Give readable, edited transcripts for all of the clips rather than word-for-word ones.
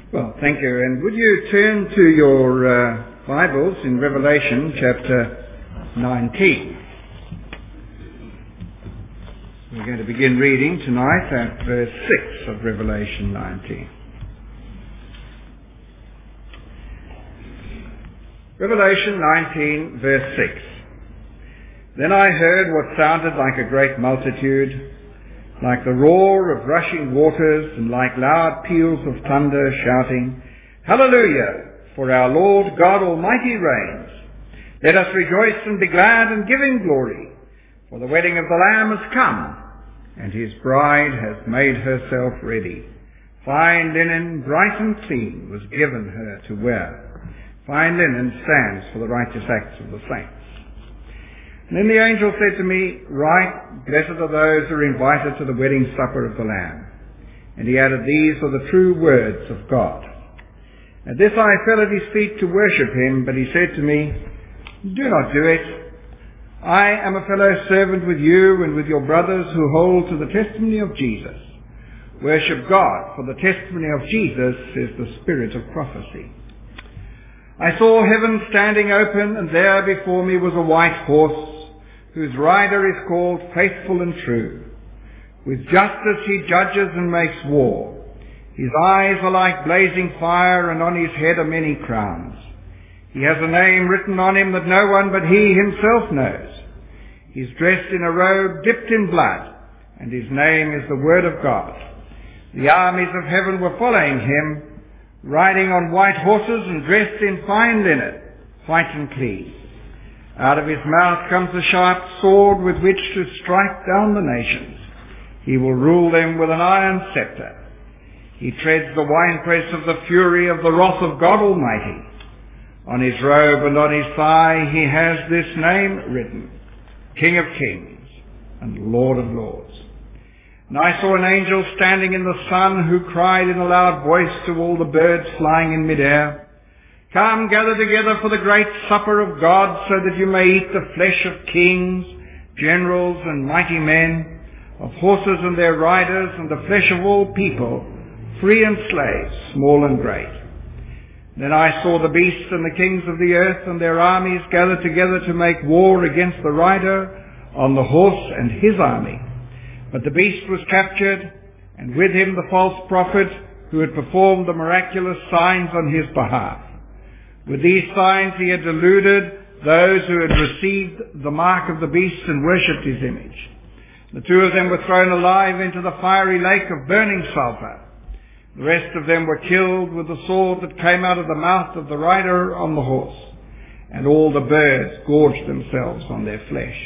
Well, thank you. And would you turn to your Bibles in Revelation chapter 19. We're going to begin reading tonight at verse 6 of Revelation 19. Revelation 19, verse 6. Then I heard what sounded like a great multitude, like the roar of rushing waters, and like loud peals of thunder, shouting, Hallelujah! For our Lord God Almighty reigns. Let us rejoice and be glad and give him glory. For the wedding of the Lamb has come, and his bride has made herself ready. Fine linen, bright and clean, was given her to wear. Fine linen stands for the righteous acts of the saints. And then the angel said to me, Write, blessed are those who are invited to the wedding supper of the Lamb. And he added, These are the true words of God. At this I fell at his feet to worship him, but he said to me, Do not do it. I am a fellow servant with you and with your brothers who hold to the testimony of Jesus. Worship God, for the testimony of Jesus is the spirit of prophecy. I saw heaven standing open, and there before me was a white horse, whose rider is called Faithful and True. With justice he judges and makes war. His eyes are like blazing fire, and on his head are many crowns. He has a name written on him that no one but he himself knows. He is dressed in a robe dipped in blood, and his name is the Word of God. The armies of heaven were following him, riding on white horses and dressed in fine linen, white and clean. Out of his mouth comes a sharp sword with which to strike down the nations. He will rule them with an iron scepter. He treads the winepress of the fury of the wrath of God Almighty. On his robe and on his thigh he has this name written, King of Kings and Lord of Lords. And I saw an angel standing in the sun who cried in a loud voice to all the birds flying in midair, Come, gather together for the great supper of God, so that you may eat the flesh of kings, generals and mighty men, of horses and their riders, and the flesh of all people, free and slaves, small and great. Then I saw the beast and the kings of the earth and their armies gathered together to make war against the rider on the horse and his army. But the beast was captured, and with him the false prophet who had performed the miraculous signs on his behalf. With these signs he had deluded those who had received the mark of the beast and worshipped his image. The two of them were thrown alive into the fiery lake of burning sulfur. The rest of them were killed with the sword that came out of the mouth of the rider on the horse, and all the birds gorged themselves on their flesh.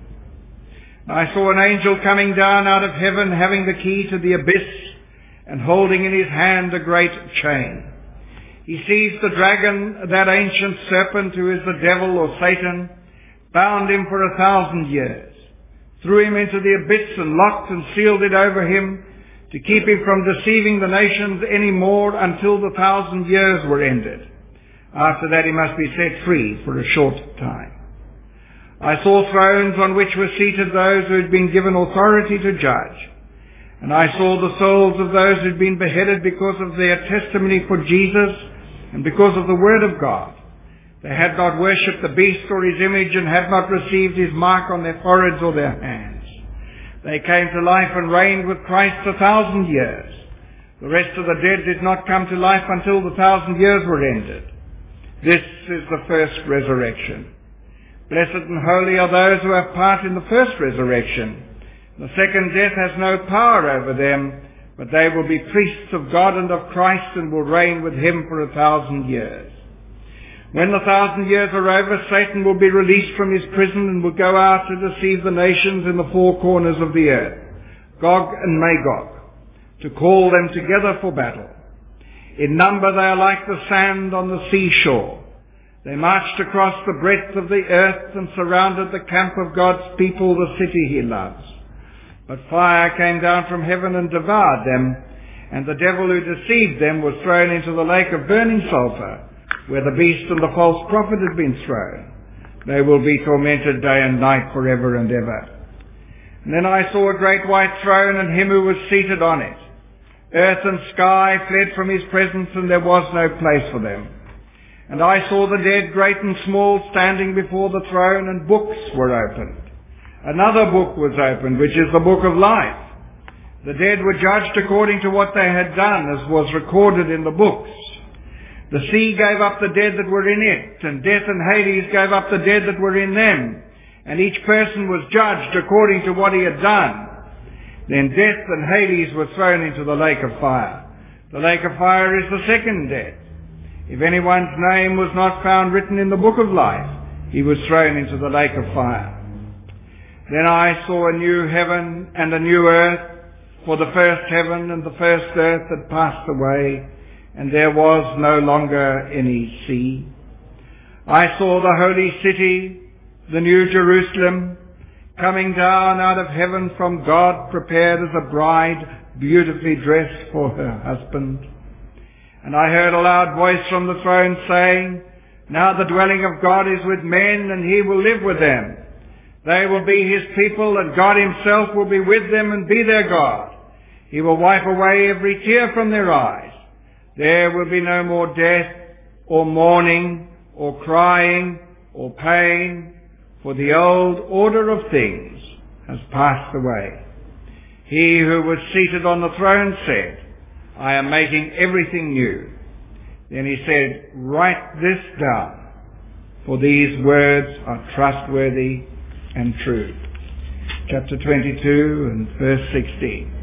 I saw an angel coming down out of heaven, having the key to the abyss, and holding in his hand a great chain. He seized the dragon, that ancient serpent who is the devil or Satan, bound him for 1,000 years, threw him into the abyss and locked and sealed it over him, to keep him from deceiving the nations any more until the 1,000 years were ended. After that he must be set free for a short time. I saw thrones on which were seated those who had been given authority to judge. And I saw the souls of those who had been beheaded because of their testimony for Jesus and because of the Word of God. They had not worshipped the beast or his image, and had not received his mark on their foreheads or their hands. They came to life and reigned with Christ 1,000 years. The rest of the dead did not come to life until the 1,000 years were ended. This is the first resurrection. Blessed and holy are those who have part in the first resurrection. The second death has no power over them, but they will be priests of God and of Christ, and will reign with him for 1,000 years. When the 1,000 years are over, Satan will be released from his prison and will go out to deceive the nations in the four corners of the earth, Gog and Magog, to call them together for battle. In number they are like the sand on the seashore. They marched across the breadth of the earth and surrounded the camp of God's people, the city he loves. But fire came down from heaven and devoured them, and the devil who deceived them was thrown into the lake of burning sulfur, where the beast and the false prophet had been thrown. They will be tormented day and night forever and ever. And then I saw a great white throne and him who was seated on it. Earth and sky fled from his presence, and there was no place for them. And I saw the dead, great and small, standing before the throne, and books were opened. Another book was opened, which is the book of life. The dead were judged according to what they had done, as was recorded in the books. The sea gave up the dead that were in it, and death and Hades gave up the dead that were in them. And each person was judged according to what he had done. Then death and Hades were thrown into the lake of fire. The lake of fire is the second death. If anyone's name was not found written in the book of life, he was thrown into the lake of fire. Then I saw a new heaven and a new earth, for the first heaven and the first earth had passed away, and there was no longer any sea. I saw the holy city, the new Jerusalem, coming down out of heaven from God, prepared as a bride, beautifully dressed for her husband. And I heard a loud voice from the throne saying, "Now the dwelling of God is with men, and he will live with them. They will be his people, and God himself will be with them and be their God. He will wipe away every tear from their eyes. There will be no more death, or mourning, or crying, or pain, for the old order of things has passed away." He who was seated on the throne said, "I am making everything new." Then he said, "Write this down, for these words are trustworthy and true." Chapter 22 and verse 16.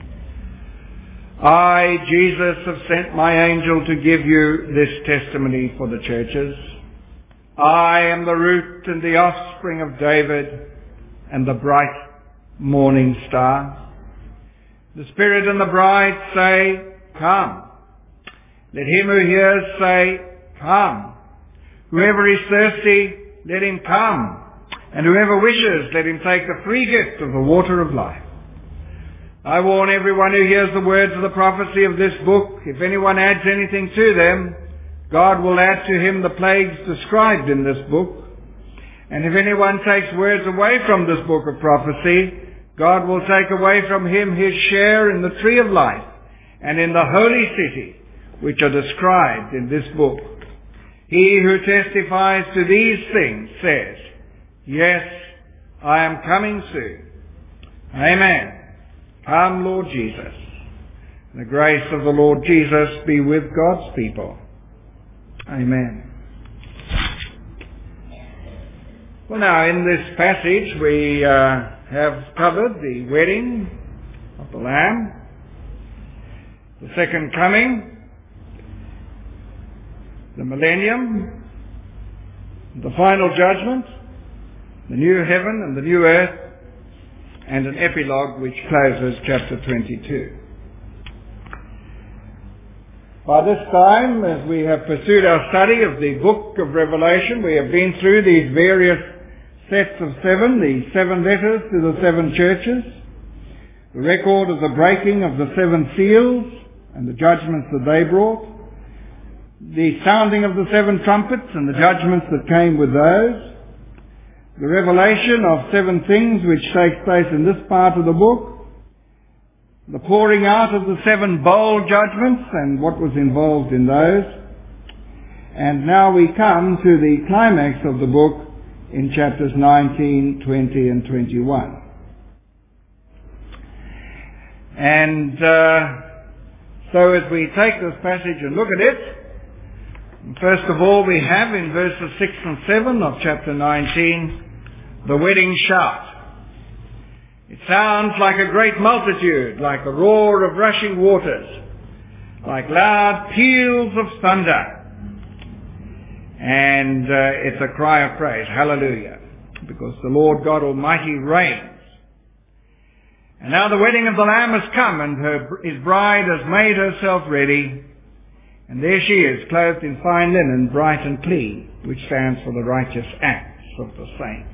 "I, Jesus, have sent my angel to give you this testimony for the churches. I am the root and the offspring of David and the bright morning star. The Spirit and the bride say, 'Come.' Let him who hears say, 'Come.' Whoever is thirsty, let him come. And whoever wishes, let him take the free gift of the water of life. I warn everyone who hears the words of the prophecy of this book, if anyone adds anything to them, God will add to him the plagues described in this book. And if anyone takes words away from this book of prophecy, God will take away from him his share in the tree of life and in the holy city, which are described in this book. He who testifies to these things says, 'Yes, I am coming soon.' Amen. Come, Lord Jesus. The grace of the Lord Jesus be with God's people. Amen. Well, now, in this passage we have covered the wedding of the Lamb, the second coming, the millennium, the final judgment, the new heaven and the new earth, and an epilogue which closes chapter 22. By this time, as we have pursued our study of the book of Revelation, we have been through these various sets of seven, the seven letters to the seven churches, the record of the breaking of the seven seals and the judgments that they brought, the sounding of the seven trumpets and the judgments that came with those, the revelation of seven things which take place in this part of the book, the pouring out of the seven bowl judgments and what was involved in those, and now we come to the climax of the book in chapters 19, 20 and 21. And so as we take this passage and look at it, first of all we have in verses 6 and 7 of chapter 19 the wedding shout. It sounds like a great multitude, like the roar of rushing waters, like loud peals of thunder. And it's a cry of praise, hallelujah, because the Lord God Almighty reigns. And now the wedding of the Lamb has come, and his bride has made herself ready. And there she is, clothed in fine linen, bright and clean, which stands for the righteous acts of the saints.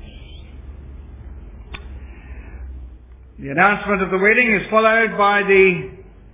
The announcement of the wedding is followed by the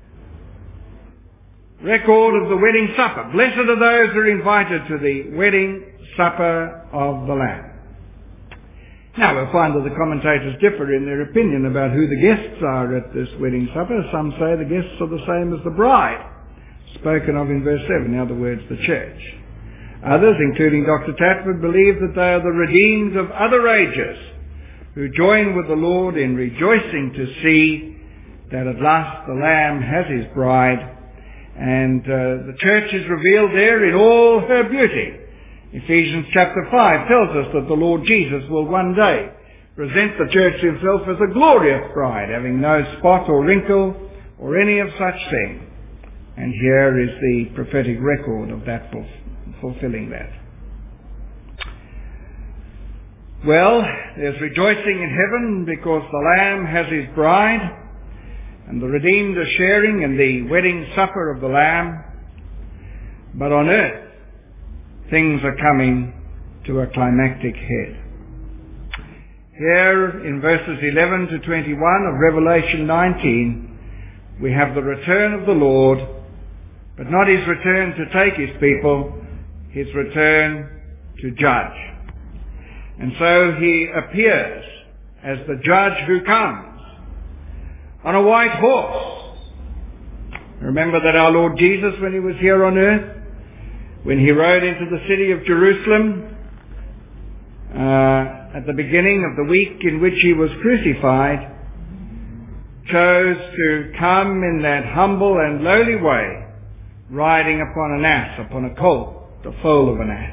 record of the wedding supper. Blessed are those who are invited to the wedding supper of the Lamb. Now, we'll find that the commentators differ in their opinion about who the guests are at this wedding supper. Some say the guests are the same as the bride, spoken of in verse 7, in other words, the church. Others, including Dr. Tatford, believe that they are the redeemed of other ages who join with the Lord in rejoicing to see that at last the Lamb has his bride, and the church is revealed there in all her beauty. Ephesians chapter 5 tells us that the Lord Jesus will one day present the church himself as a glorious bride, having no spot or wrinkle or any of such thing. And here is the prophetic record of that fulfilling that. Well, there's rejoicing in heaven because the Lamb has his bride, and the redeemed are sharing in the wedding supper of the Lamb. But on earth, things are coming to a climactic head. Here in verses 11 to 21 of Revelation 19, we have the return of the Lord, but not his return to take his people, his return to judge. And so he appears as the judge who comes on a white horse. Remember that our Lord Jesus, when he was here on earth, when he rode into the city of Jerusalem at the beginning of the week in which he was crucified, chose to come in that humble and lowly way, riding upon an ass, upon a colt, the foal of an ass.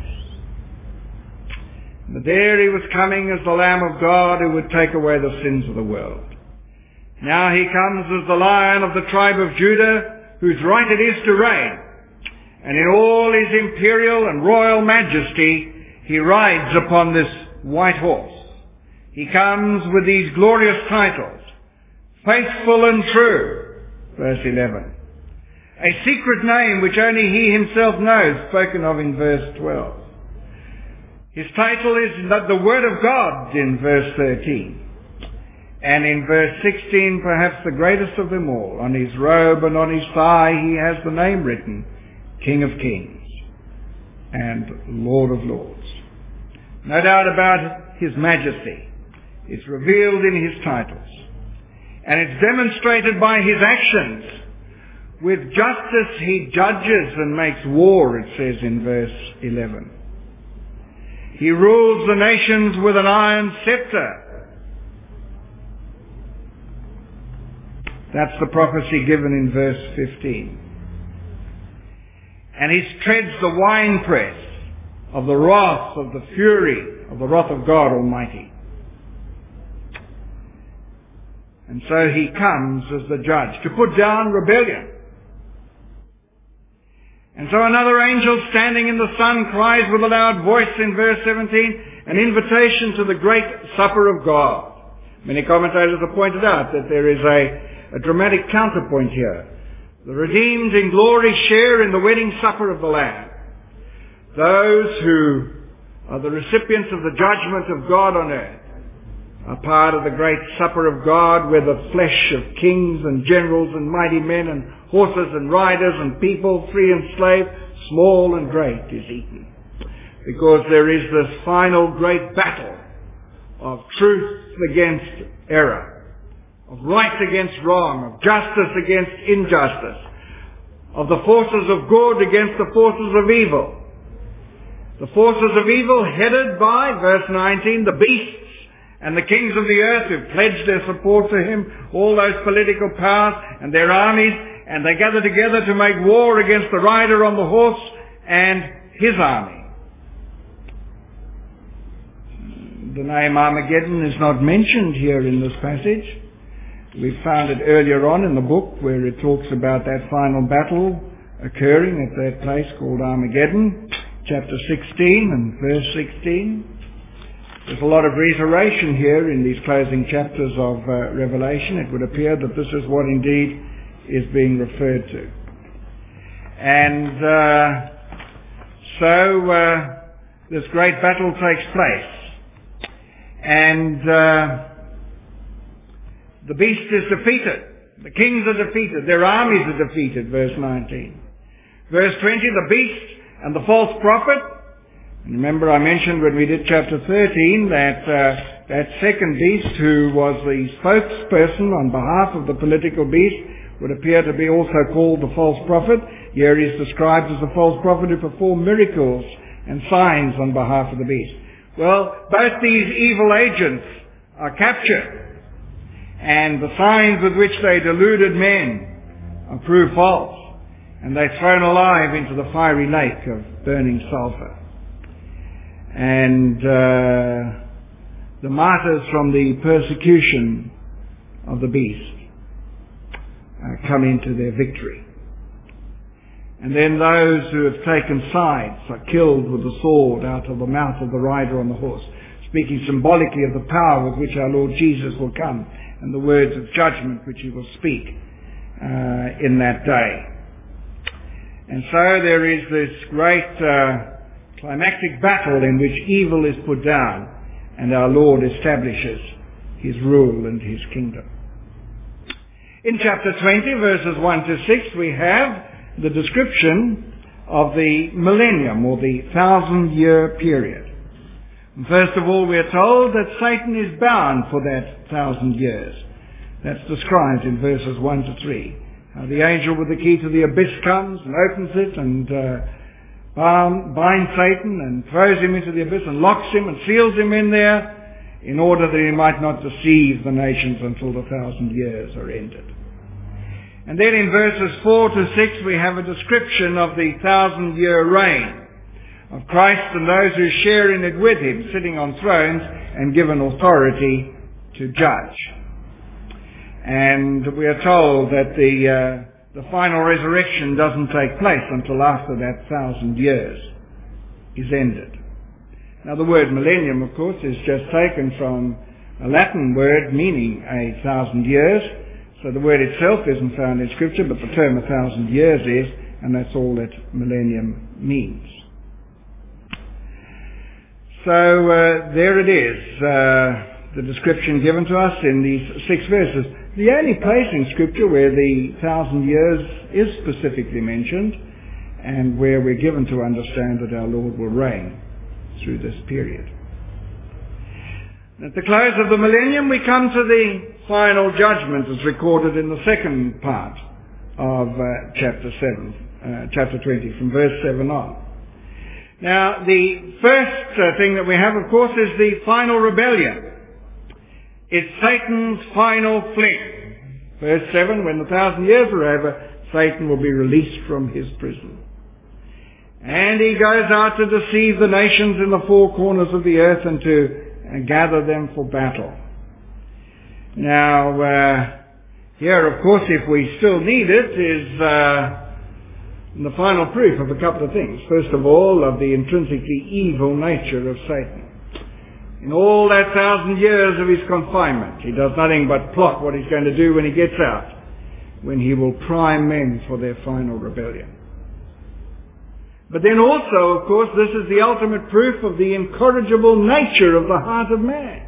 But there he was coming as the Lamb of God who would take away the sins of the world. Now he comes as the Lion of the tribe of Judah, whose right it is to reign. And in all his imperial and royal majesty, he rides upon this white horse. He comes with these glorious titles: Faithful and True, verse 11. A secret name which only he himself knows, spoken of in verse 12. His title is the Word of God in verse 13. And in verse 16, perhaps the greatest of them all, on his robe and on his thigh he has the name written, King of Kings and Lord of Lords. No doubt about his majesty. It's revealed in his titles. And it's demonstrated by his actions. With justice he judges and makes war, it says in verse 11. He rules the nations with an iron scepter. That's the prophecy given in verse 15. And he treads the winepress of the wrath, of the fury, of the wrath of God Almighty. And so he comes as the judge to put down rebellion. And so another angel standing in the sun cries with a loud voice in verse 17, an invitation to the great supper of God. Many commentators have pointed out that there is a dramatic counterpoint here. The redeemed in glory share in the wedding supper of the Lamb. Those who are the recipients of the judgment of God on earth are part of the great supper of God, where the flesh of kings and generals and mighty men and horses and riders and people, free and slave, small and great, is eaten. Because there is this final great battle of truth against error, of right against wrong, of justice against injustice, of the forces of good against the forces of evil. The forces of evil headed by, verse 19, the beasts and the kings of the earth who pledged their support to him, all those political powers and their armies, and they gather together to make war against the rider on the horse and his army. The name Armageddon is not mentioned here in this passage. We found it earlier on in the book where it talks about that final battle occurring at that place called Armageddon, chapter 16 and verse 16. There's a lot of reiteration here in these closing chapters of Revelation. It would appear that this is what indeed is being referred to. And so this great battle takes place. And the beast is defeated. The kings are defeated. Their armies are defeated, verse 19. Verse 20, the beast and the false prophet, Remember I mentioned when we did chapter 13 that that second beast, who was the spokesperson on behalf of the political beast, would appear to be also called the false prophet. Here he is described as a false prophet who performed miracles and signs on behalf of the beast. Well, both these evil agents are captured, and the signs with which they deluded men are proved false, and they're thrown alive into the fiery lake of burning sulfur. And the martyrs from the persecution of the beast come into their victory. And then those who have taken sides are killed with the sword out of the mouth of the rider on the horse, speaking symbolically of the power with which our Lord Jesus will come and the words of judgment which he will speak in that day. And so there is this great climactic battle in which evil is put down and our Lord establishes his rule and his kingdom. In chapter 20, verses 1 to 6, we have the description of the millennium, or the 1,000-year period. And first of all, we are told that Satan is bound for that 1,000 years. That's described in verses 1 to 3. The angel with the key to the abyss comes and opens it and binds Satan and throws him into the abyss and locks him and seals him in there in order that he might not deceive the nations until the 1,000 years are ended. And then in verses 4 to 6 we have a description of the 1,000-year reign of Christ and those who share in it with him, sitting on thrones and given authority to judge. And we are told that the final resurrection doesn't take place until after that 1,000 years is ended. Now the word millennium, of course, is just taken from a Latin word meaning 1,000 years. So the word itself isn't found in Scripture, but the term 1,000 years is, and that's all that millennium means. So there it is, the description given to us in these 6 verses. The only place in Scripture where the 1,000 years is specifically mentioned, and where we're given to understand that our Lord will reign through this period. At the close of the millennium, we come to the final judgment as recorded in the second part of chapter 20, from verse 7 on. Now, the first thing that we have, of course, is the final rebellion. It's Satan's final fling. Verse 7, when the 1,000 years are over, Satan will be released from his prison. And he goes out to deceive the nations in the 4 corners of the earth and to gather them for battle. Now, here, of course, if we still need it, is the final proof of a couple of things. First of all, of the intrinsically evil nature of Satan. In all that 1,000 years of his confinement, he does nothing but plot what he's going to do when he gets out, when he will prime men for their final rebellion. But then also, of course, this is the ultimate proof of the incorrigible nature of the heart of man.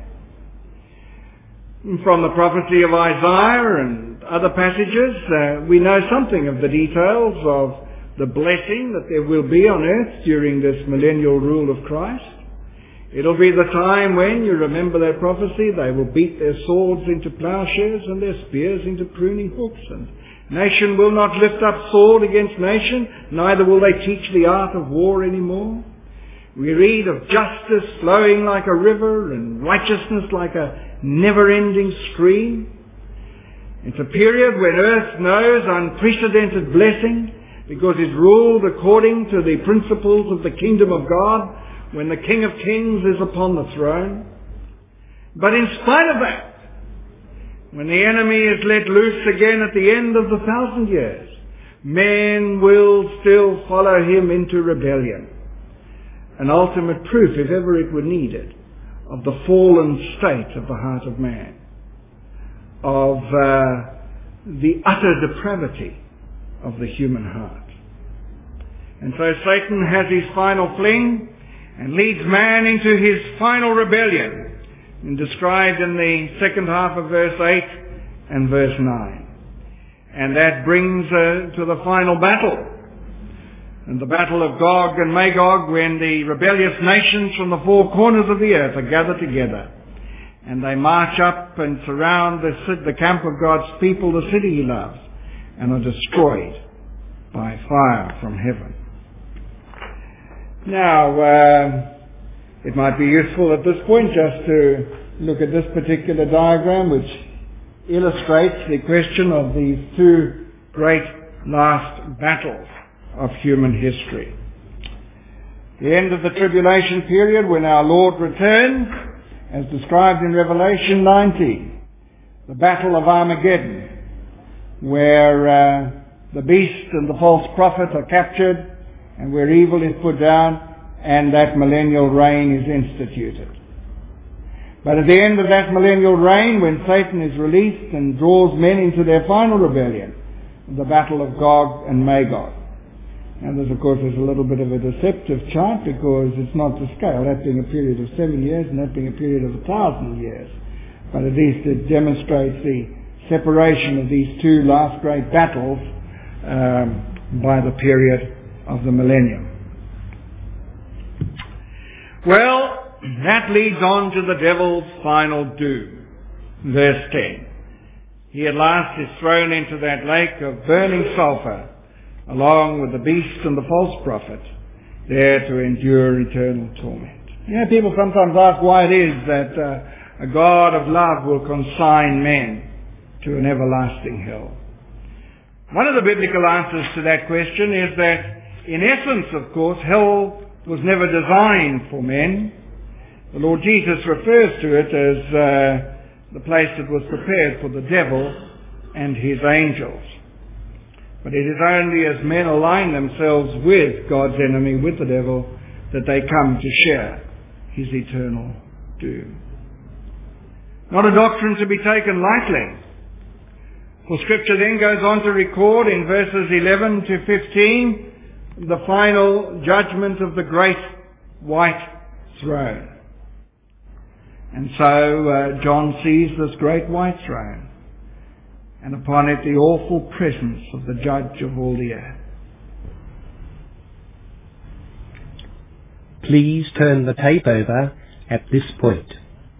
From the prophecy of Isaiah and other passages, we know something of the details of the blessing that there will be on earth during this millennial rule of Christ. It'll be the time when, you remember that prophecy, they will beat their swords into plowshares and their spears into pruning hooks, and nation will not lift up sword against nation, neither will they teach the art of war anymore. We read of justice flowing like a river and righteousness like a never-ending stream. It's a period when earth knows unprecedented blessing because it's ruled according to the principles of the kingdom of God, when the King of Kings is upon the throne. But in spite of that, when the enemy is let loose again at the end of the 1,000 years, men will still follow him into rebellion. An ultimate proof, if ever it were needed, of the fallen state of the heart of man, of the utter depravity of the human heart. And so Satan has his final fling and leads man into his final rebellion, and described in the second half of verse 8 and verse 9. And that brings to the final battle, and the battle of Gog and Magog, when the rebellious nations from the four corners of the earth are gathered together, and they march up and surround the camp of God's people, the city he loves, and are destroyed by fire from heaven. Now, it might be useful at this point just to look at this particular diagram, which illustrates the question of these two great last battles of human history. The end of the tribulation period, when our Lord returns, as described in Revelation 19, the battle of Armageddon, where the beast and the false prophet are captured, and where evil is put down, and that millennial reign is instituted. But at the end of that millennial reign, when Satan is released and draws men into their final rebellion, the battle of Gog and Magog. And this, of course, is a little bit of a deceptive chart, because it's not to scale, that being a period of 7 years and that being a period of 1,000 years. But at least it demonstrates the separation of these two last great battles by the period of the millennium. Well, that leads on to the devil's final doom. Verse 10. He at last is thrown into that lake of burning sulfur, along with the beast and the false prophet, there to endure eternal torment. You know, people sometimes ask why it is that a God of love will consign men to an everlasting hell. One of the biblical answers to that question is that, in essence, of course, hell was never designed for men. The Lord Jesus refers to it as the place that was prepared for the devil and his angels. But it is only as men align themselves with God's enemy, with the devil, that they come to share his eternal doom. Not a doctrine to be taken lightly. For Scripture then goes on to record in verses 11 to 15 the final judgment of the great white throne. And so John sees this great white throne, and upon it the awful presence of the Judge of all the earth. Please turn the tape over at this point.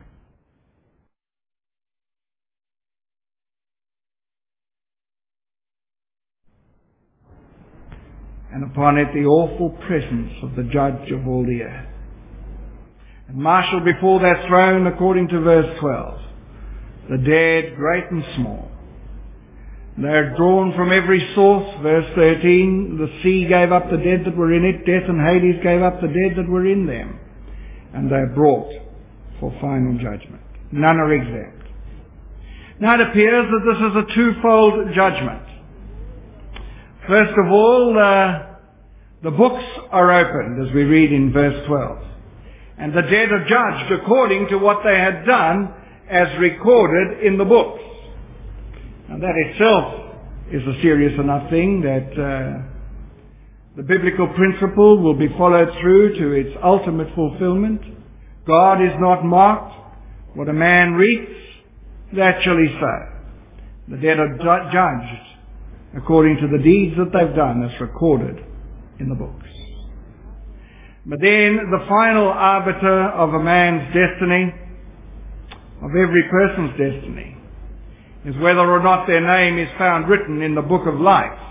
And upon it the awful presence of the Judge of all the earth. And marshalled before that throne, according to verse 12, the dead, great and small. They are drawn from every source. Verse 13, the sea gave up the dead that were in it. Death and Hades gave up the dead that were in them. And they are brought for final judgment. None are exempt. Now it appears that this is a twofold judgment. First of all, the books are opened, as we read in verse 12. And the dead are judged according to what they had done as recorded in the books. Now that itself is a serious enough thing that the biblical principle will be followed through to its ultimate fulfillment. God is not mocked. What a man reaps, that shall he sow. The dead are judged according to the deeds that they've done as recorded in the books. But then the final arbiter of a man's destiny, of every person's destiny, is whether or not their name is found written in the book of life.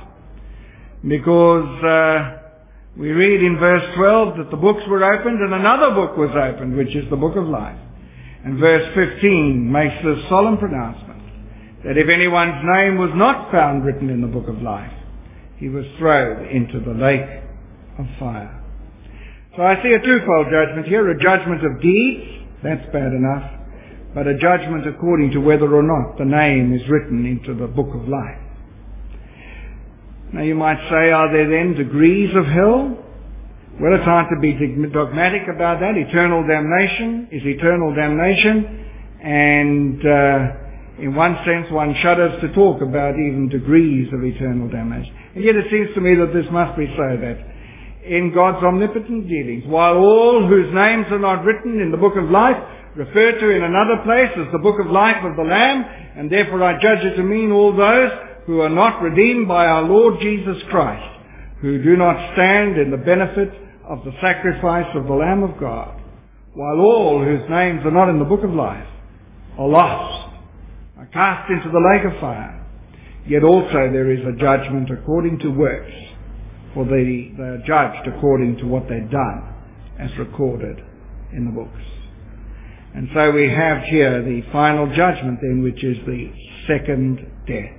Because we read in verse 12 that the books were opened and another book was opened, which is the book of life. And verse 15 makes this solemn pronouncement, that if anyone's name was not found written in the book of life, he was thrown into the lake of fire. So I see a twofold judgment here, a judgment of deeds, that's bad enough, but a judgment according to whether or not the name is written into the book of life. Now you might say, are there then degrees of hell? Well, it's hard to be dogmatic about that. Eternal damnation is eternal damnation, and in one sense one shudders to talk about even degrees of eternal damnation. And yet it seems to me that this must be so, that in God's omnipotent dealings, while all whose names are not written in the book of life, referred to in another place as the book of life of the Lamb, and therefore I judge it to mean all those who are not redeemed by our Lord Jesus Christ, who do not stand in the benefit of the sacrifice of the Lamb of God, while all whose names are not in the book of life are lost, are cast into the lake of fire. Yet also there is a judgment according to works, for they are judged according to what they've done, as recorded in the books. And so we have here the final judgment then, which is the second death.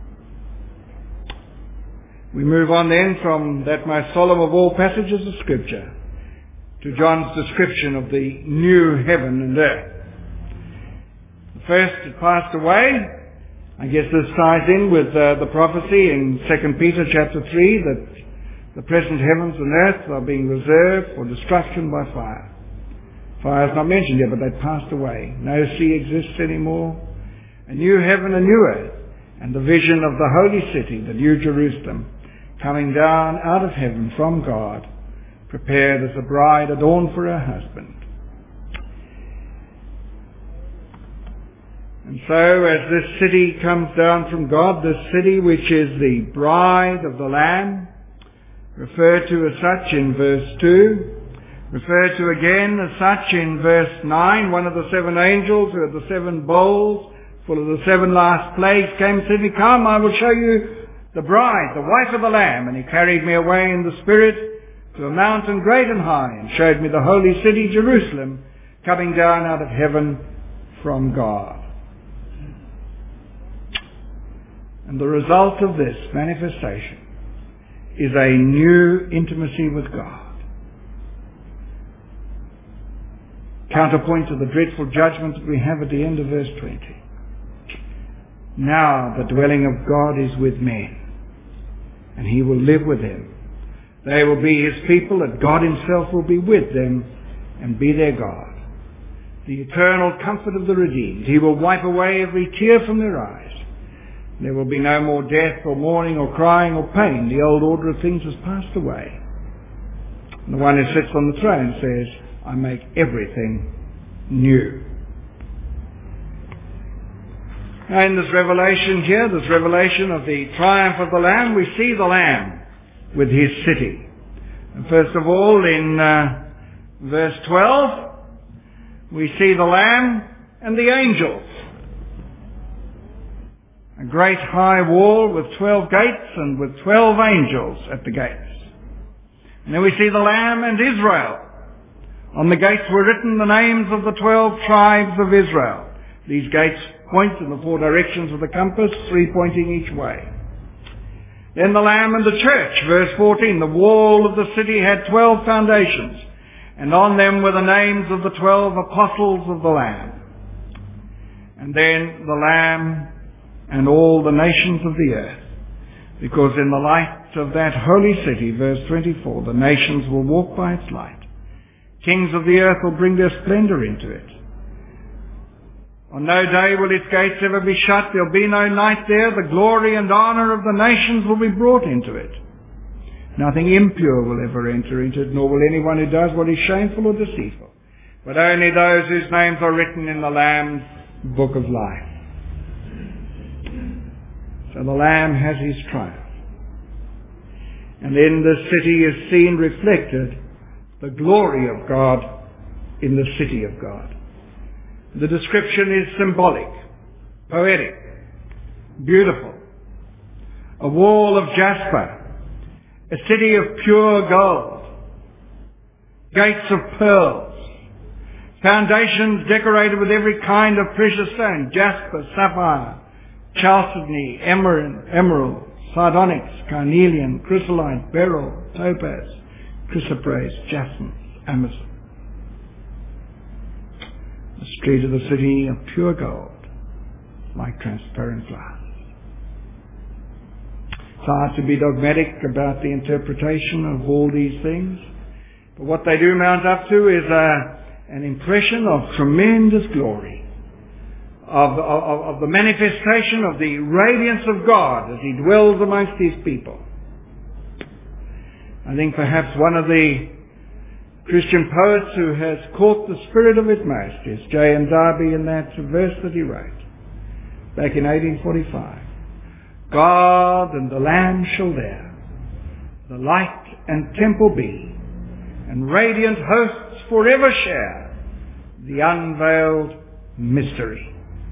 We move on then from that most solemn of all passages of Scripture to John's description of the new heaven and earth. The first had passed away. I guess this ties in with the prophecy in 2 Peter chapter 3 that the present heavens and earth are being reserved for destruction by fire. Fire is not mentioned here, but they passed away. No sea exists anymore. A new heaven, a new earth, and the vision of the holy city, the New Jerusalem, coming down out of heaven from God, prepared as a bride adorned for her husband. And so as this city comes down from God, this city which is the bride of the Lamb, referred to as such in verse 2, referred to again as such in verse 9, one of the seven angels who had the seven bowls full of the seven last plagues came and said, "Come, I will show you the bride, the wife of the Lamb." And he carried me away in the Spirit to a mountain great and high, and showed me the holy city, Jerusalem, coming down out of heaven from God. And the result of this manifestation is a new intimacy with God. Counterpoint to the dreadful judgment that we have at the end of verse 20. Now the dwelling of God is with men, and he will live with them. They will be his people, and God himself will be with them and be their God. The eternal comfort of the redeemed. He will wipe away every tear from their eyes. There will be no more death or mourning or crying or pain. The old order of things has passed away. And the one who sits on the throne says, "I make everything new." Now in this revelation here, this revelation of the triumph of the Lamb, we see the Lamb with his city. And first of all, in verse 12, we see the Lamb and the angels. A great high wall with 12 gates and with 12 angels at the gates. And then we see the Lamb and Israel. On the gates were written the names of the 12 tribes of Israel. These gates point in the four directions of the compass, 3 pointing each way. Then the Lamb and the church, verse 14. The wall of the city had 12 foundations, and on them were the names of the 12 apostles of the Lamb. And then the Lamb and all the nations of the earth, because in the light of that holy city, verse 24, the nations will walk by its light. Kings of the earth will bring their splendor into it. On no day will its gates ever be shut. There'll be no night there. The glory and honor of the nations will be brought into it. Nothing impure will ever enter into it, nor will anyone who does what is shameful or deceitful, but only those whose names are written in the Lamb's book of life. So the Lamb has his triumph. And in the city is seen reflected the glory of God in the city of God. The description is symbolic, poetic, beautiful. A wall of jasper, a city of pure gold, gates of pearls, foundations decorated with every kind of precious stone, jasper, sapphire, chalcedony, emerald, sardonyx, carnelian, chrysolite, beryl, topaz, chrysoprase, jacinth, amethyst. The street of the city of pure gold, like transparent glass. It's hard to be dogmatic about the interpretation of all these things, but what they do mount up to is an impression of tremendous glory, of the manifestation of the radiance of God as he dwells amongst his people. I think perhaps one of the Christian poets who has caught the spirit of it most is J.M. Darby in that verse that he wrote back in 1845. God and the Lamb shall there the light and temple be, and radiant hosts forever share the unveiled mystery.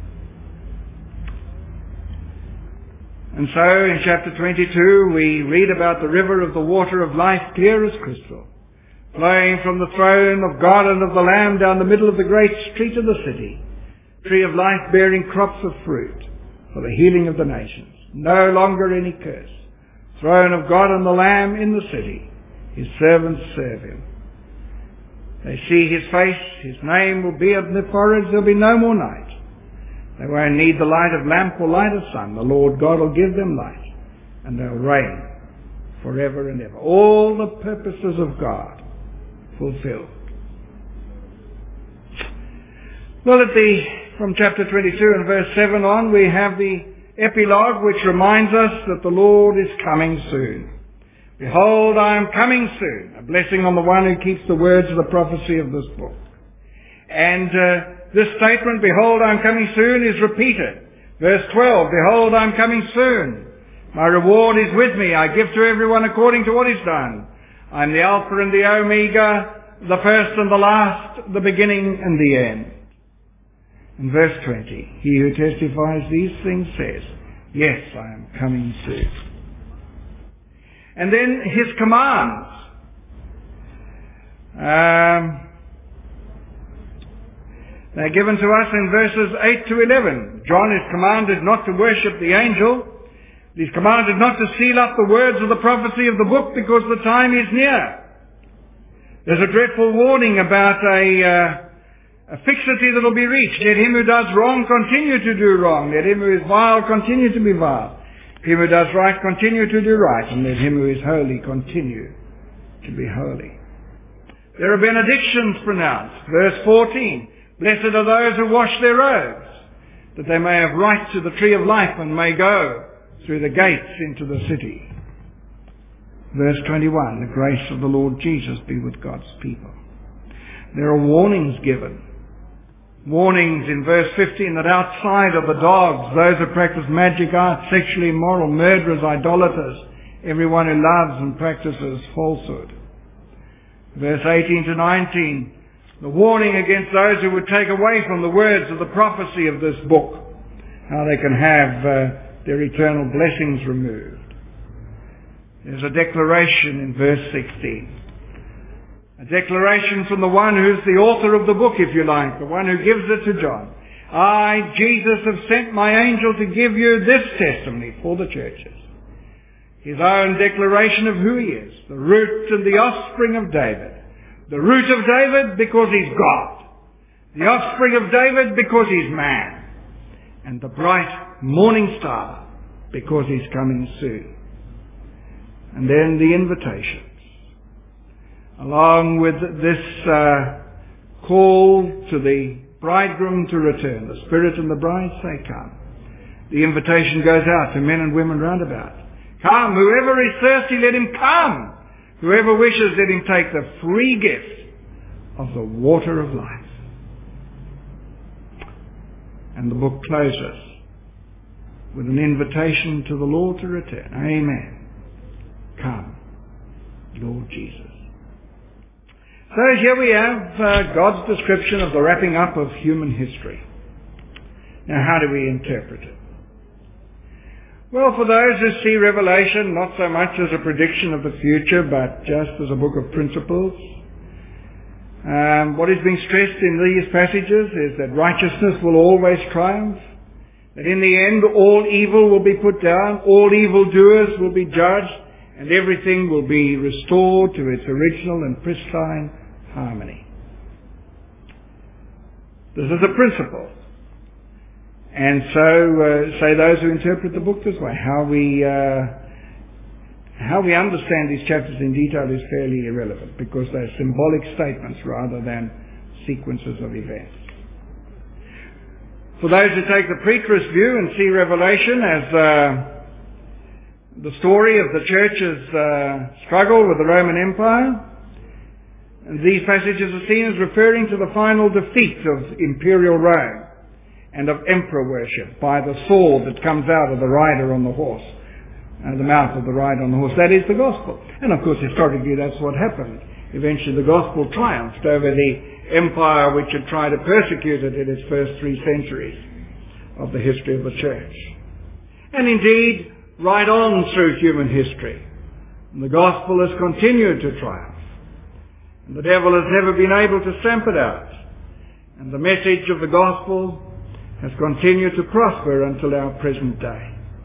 And so in chapter 22 we read about the river of the water of life, clear as crystal, flowing from the throne of God and of the Lamb down the middle of the great street of the city, tree of life bearing crops of fruit for the healing of the nations. No longer any curse. Throne of God and the Lamb in the city. His servants serve him. They see his face. His name will be on their foreheads. There'll be no more night. They won't need the light of lamp or light of sun. The Lord God will give them light, and they'll reign forever and ever. All the purposes of God fulfilled. Well, from chapter 22 and verse 7 on, we have the epilogue which reminds us that the Lord is coming soon. Behold, I am coming soon. A blessing on the one who keeps the words of the prophecy of this book. And this statement, behold, I am coming soon, is repeated. Verse 12, behold, I am coming soon. My reward is with me. I give to everyone according to what is done. I am the Alpha and the Omega, the first and the last, the beginning and the end. In verse 20, he who testifies these things says, yes, I am coming soon. And then his commands. They're given to us in verses 8 to 11. John is commanded not to worship the angel. He's commanded not to seal up the words of the prophecy of the book because the time is near. There's a dreadful warning about a fixity that will be reached. Let him who does wrong continue to do wrong. Let him who is vile continue to be vile. Him who does right continue to do right. And let him who is holy continue to be holy. There are benedictions pronounced. Verse 14. Blessed are those who wash their robes, that they may have right to the tree of life and may go through the gates into the city. Verse 21. The grace of the Lord Jesus be with God's people. There are warnings given. Warnings in verse 15 that outside of the dogs, those who practice magic arts, sexually immoral, murderers, idolaters, everyone who loves and practices falsehood. Verse 18 to 19, the warning against those who would take away from the words of the prophecy of this book, how they can have their eternal blessings removed. There's a declaration in verse 16. A declaration from the one who's the author of the book, if you like, the one who gives it to John. I, Jesus, have sent my angel to give you this testimony for the churches. His own declaration of who he is, the root and the offspring of David. The root of David because he's God. The offspring of David because he's man. And the bright morning star because he's coming soon. And then the invitation. Along with this call to the bridegroom to return, the Spirit and the bride say, come. The invitation goes out to men and women round about. Come, whoever is thirsty, let him come. Whoever wishes, let him take the free gift of the water of life. And the book closes with an invitation to the Lord to return. Amen. Come, Lord Jesus. So here we have God's description of the wrapping up of human history. Now how do we interpret it? Well, for those who see Revelation not so much as a prediction of the future, but just as a book of principles, what is being stressed in these passages is that righteousness will always triumph, that in the end all evil will be put down, all evildoers will be judged, and everything will be restored to its original and pristine harmony. This is a principle. And so say those who interpret the book this way. How we understand these chapters in detail is fairly irrelevant because they're symbolic statements rather than sequences of events. For those who take the preterist view and see Revelation as the story of the church's struggle with the Roman Empire, and these passages are seen as referring to the final defeat of imperial Rome and of emperor worship by the sword that comes out of the rider on the horse. the mouth of the rider on the horse. That is the gospel. And of course, historically, that's what happened. Eventually, the gospel triumphed over the empire which had tried to persecute it in its first 3 centuries of the history of the church. And indeed, right on through human history, the gospel has continued to triumph. And the devil has never been able to stamp it out. And the message of the gospel has continued to prosper until our present day.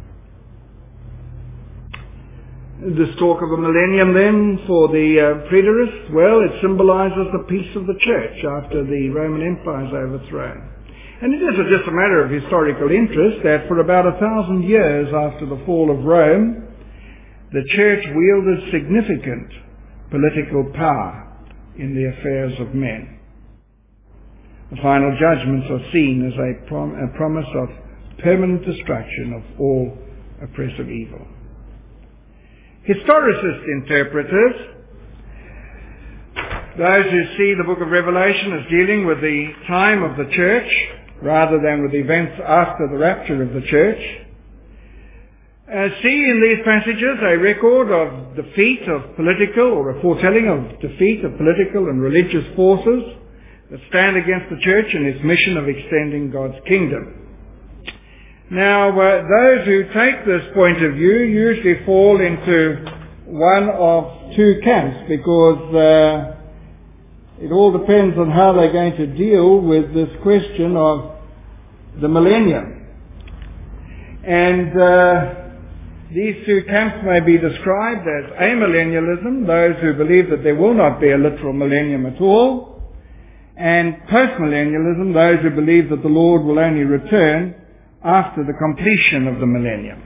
This talk of a millennium then for the preterists, well, it symbolizes the peace of the church after the Roman Empire is overthrown. And it is just a matter of historical interest that for about 1,000 years after the fall of Rome, the church wielded significant political power in the affairs of men. The final judgments are seen as a promise of permanent destruction of all oppressive evil. Historicist interpreters, those who see the book of Revelation as dealing with the time of the church rather than with events after the rapture of the church, see in these passages a record of defeat of political, or a foretelling of defeat of political and religious forces that stand against the church in its mission of extending God's kingdom. Now, those who take this point of view usually fall into one of 2 camps, because it all depends on how they're going to deal with this question of the millennium. And these 2 camps may be described as amillennialism, those who believe that there will not be a literal millennium at all, and postmillennialism, those who believe that the Lord will only return after the completion of the millennium.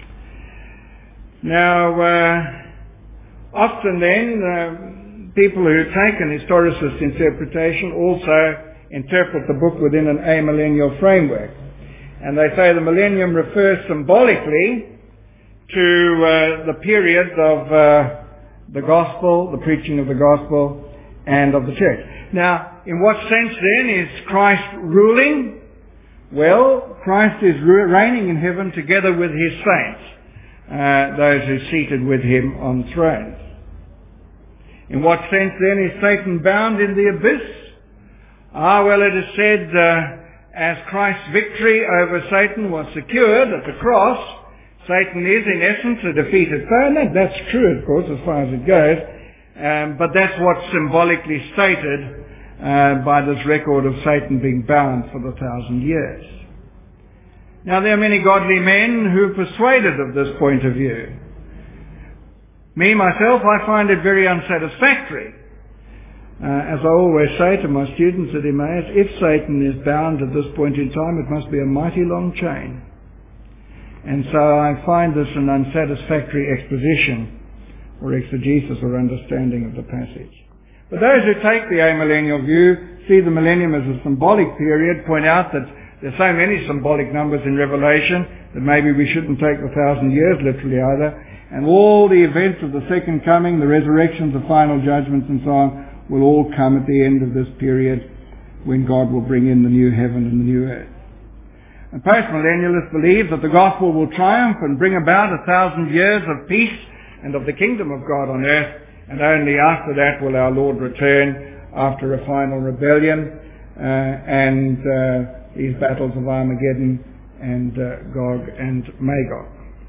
Now, often then, people who take an historicist interpretation also interpret the book within an amillennial framework. And they say the millennium refers symbolically to the period of the gospel, the preaching of the gospel, and of the church. Now, in what sense then is Christ ruling? Well, Christ is reigning in heaven together with his saints, those who are seated with him on thrones. In what sense then is Satan bound in the abyss? Well, it is said, as Christ's victory over Satan was secured at the cross, Satan is in essence a defeated foe. No, that's true, of course, as far as it goes, but that's what's symbolically stated by this record of Satan being bound for the 1,000 years. Now, there are many godly men who are persuaded of this point of view. Me, myself, I find it very unsatisfactory. As I always say to my students at Emmaus, if Satan is bound at this point in time, it must be a mighty long chain. And so I find this an unsatisfactory exposition or exegesis or understanding of the passage. But those who take the amillennial view see the millennium as a symbolic period, point out that there's so many symbolic numbers in Revelation that maybe we shouldn't take the 1,000 years literally either. And all the events of the second coming, the resurrections, the final judgments and so on, will all come at the end of this period when God will bring in the new heaven and the new earth. And postmillennialists believe that the gospel will triumph and bring about 1,000 years of peace and of the kingdom of God on earth, and only after that will our Lord return after a final rebellion and these battles of Armageddon and Gog and Magog.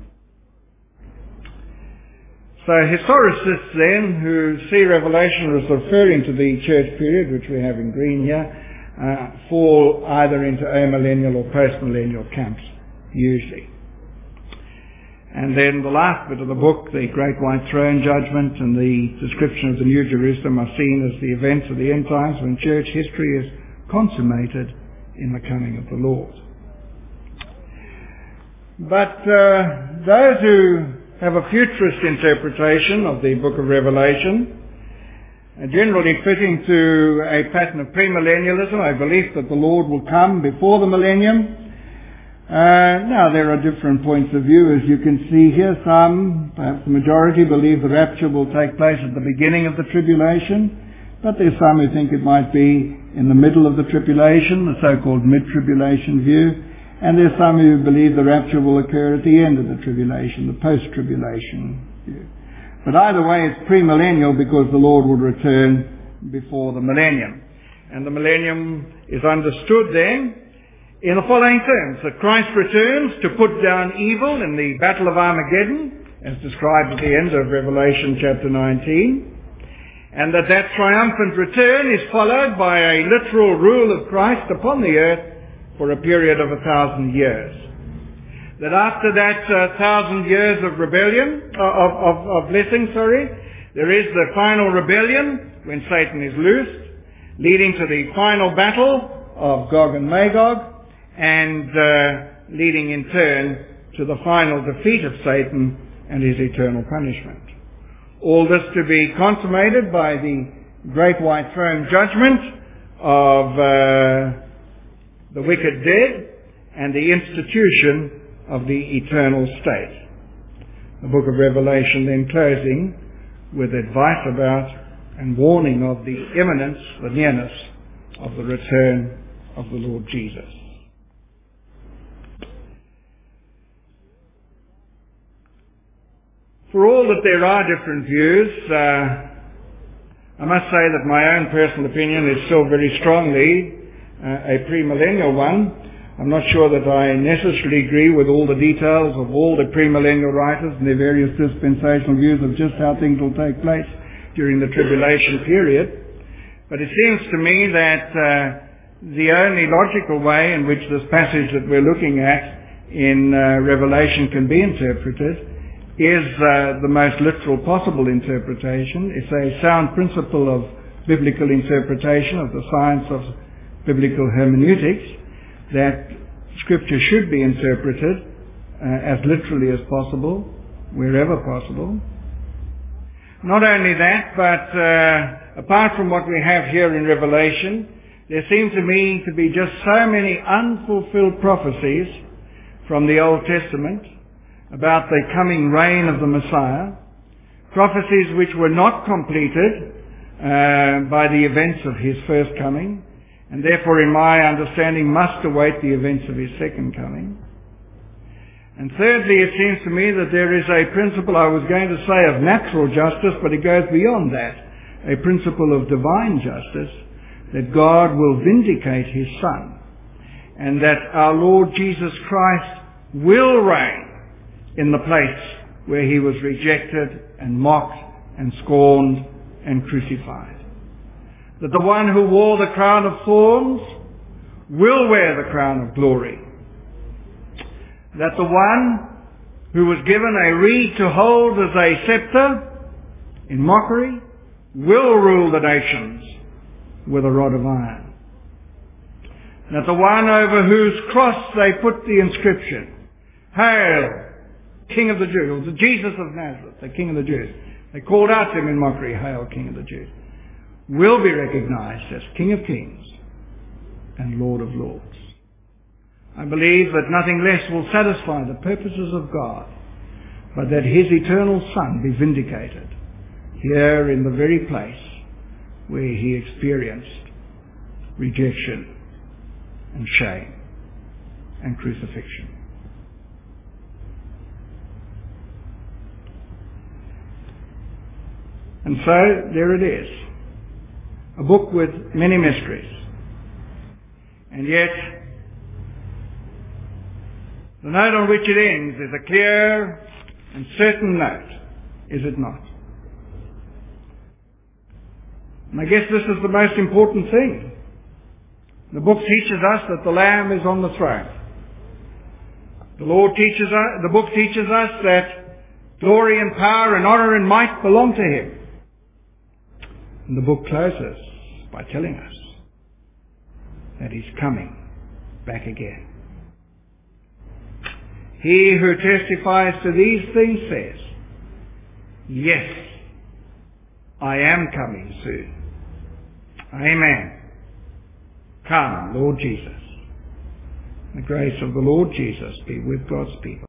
So historicists then, who see Revelation as referring to the church period, which we have in green here, fall either into amillennial or postmillennial camps, usually. And then the last bit of the book, the Great White Throne Judgment and the description of the New Jerusalem, are seen as the events of the end times when church history is consummated in the coming of the Lord. But those who have a futurist interpretation of the book of Revelation, generally fitting to a pattern of premillennialism, a belief that the Lord will come before the millennium. Now, there are different points of view, as you can see here. Some, perhaps the majority, believe the rapture will take place at the beginning of the tribulation, but there's some who think it might be in the middle of the tribulation, the so-called mid-tribulation view. And there's some who believe the rapture will occur at the end of the tribulation, the post-tribulation view. But either way, it's premillennial because the Lord will return before the millennium. And the millennium is understood then in the following terms: that Christ returns to put down evil in the battle of Armageddon, as described at the end of Revelation chapter 19, and that triumphant return is followed by a literal rule of Christ upon the earth for a period of 1,000 years. That after that 1,000 years of rebellion, of blessing, there is the final rebellion when Satan is loosed, leading to the final battle of Gog and Magog, and leading in turn to the final defeat of Satan and his eternal punishment. All this to be consummated by the great white throne judgment of the wicked dead and the institution of the eternal state. The book of Revelation then closing with advice about and warning of the imminence, the nearness of the return of the Lord Jesus. For all that there are different views, I must say that my own personal opinion is still very strongly a premillennial one. I'm not sure that I necessarily agree with all the details of all the premillennial writers and their various dispensational views of just how things will take place during the tribulation period. But it seems to me that the only logical way in which this passage that we're looking at in Revelation can be interpreted is the most literal possible interpretation. It's a sound principle of biblical interpretation, of the science of biblical hermeneutics, that Scripture should be interpreted as literally as possible, wherever possible. Not only that, but apart from what we have here in Revelation, there seem to me to be just so many unfulfilled prophecies from the Old Testament about the coming reign of the Messiah, prophecies which were not completed by the events of his first coming, and therefore, in my understanding, must await the events of his second coming. And thirdly, it seems to me that there is a principle, I was going to say of natural justice, but it goes beyond that, a principle of divine justice, that God will vindicate his Son, and that our Lord Jesus Christ will reign in the place where he was rejected and mocked and scorned and crucified. That the one who wore the crown of thorns will wear the crown of glory. That the one who was given a reed to hold as a scepter in mockery will rule the nations with a rod of iron. That the one over whose cross they put the inscription, "Hail, King of the Jews," or Jesus of Nazareth, the King of the Jews. They called out to him in mockery, "Hail, King of the Jews," will be recognized as King of Kings and Lord of Lords. I believe that nothing less will satisfy the purposes of God, but that his eternal Son be vindicated here in the very place where he experienced rejection and shame and crucifixion. And so, there it is. A book with many mysteries. And yet, the note on which it ends is a clear and certain note, is it not? And I guess this is the most important thing. The book teaches us that the Lamb is on the throne. The book teaches us that glory and power and honor and might belong to him. And the book closes by telling us that he's coming back again. He who testifies to these things says, "Yes, I am coming soon." Amen. Come, Lord Jesus. The grace of the Lord Jesus be with God's people.